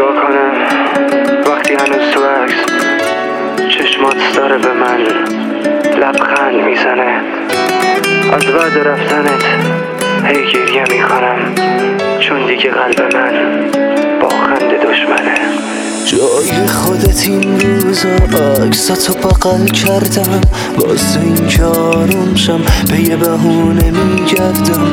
چیکار کنم وقتی هنوز تو عکس چشمات داره به من لبخند میزنه. از بعد رفتنت هی گریه میکنم، چون دیگه قلب من با خنده دشمنه. جای خودت این روزا عکساتو بغل کردم، واسه این کارم شم به یه بهونه میگردم.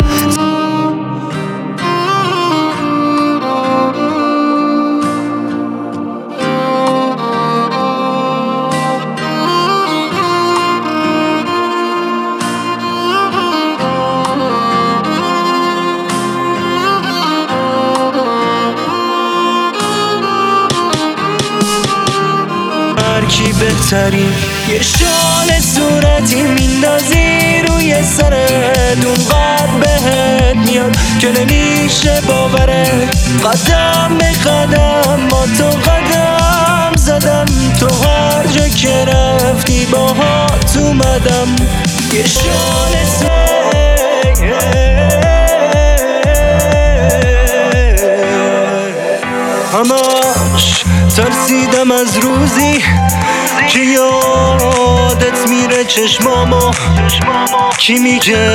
کی بهتری یه شال صورتی میندازی روی سرت، اونقدر بهت میاد که نمیشه باورت. قدم به قدم با تو قدم زدم، تو هر جا که رفتی باهات اومدم. یه شال همش ترسیدم از روزی که یادت میره چشمامو، کی میگه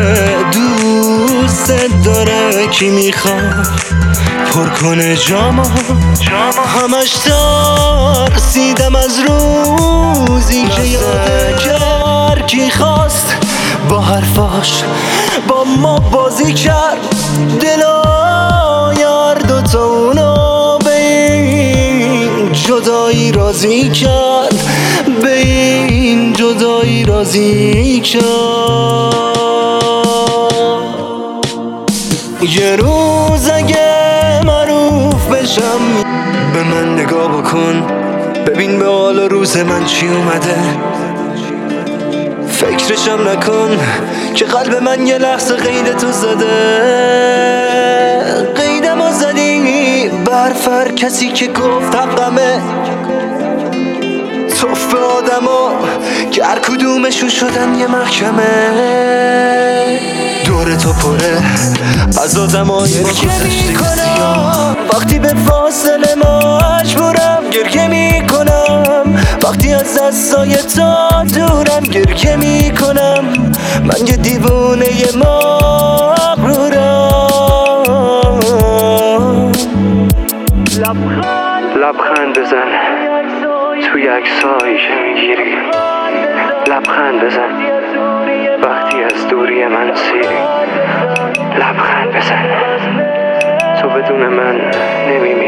دوست داره، کی میخواد پر کنه جامو. همش ترسیدم از روزی که یادت کرد، کی خواست با حرفاش با ما بازی کرد. دلا یار دوتا اونو جدایی راضی کرد، به این جدایی راضی کرد. یه روز اگه معروف بشم به من نگاه بکن، ببین به حال روز من چی اومده. فکرشم نکن که قلب من یه لحظه قید تو زده. قیدمو زدی برفر کسی که گفت حقمه، توف به آدما که هر کدومشون شدن یه محکمه. دور تو پره از آدمای با گذشته میکنم، وقتی به فاصله مجبورم گریه میکنم. وقتی از دستای تو دورم گریه میکنم. من یه دیوونه مغرورم. لبخند بزن توی عکسایی که میگیری، لبخند بزن وقتی از دوری من سیری. لبخند بزن، تو بدون من نمی‌مونی.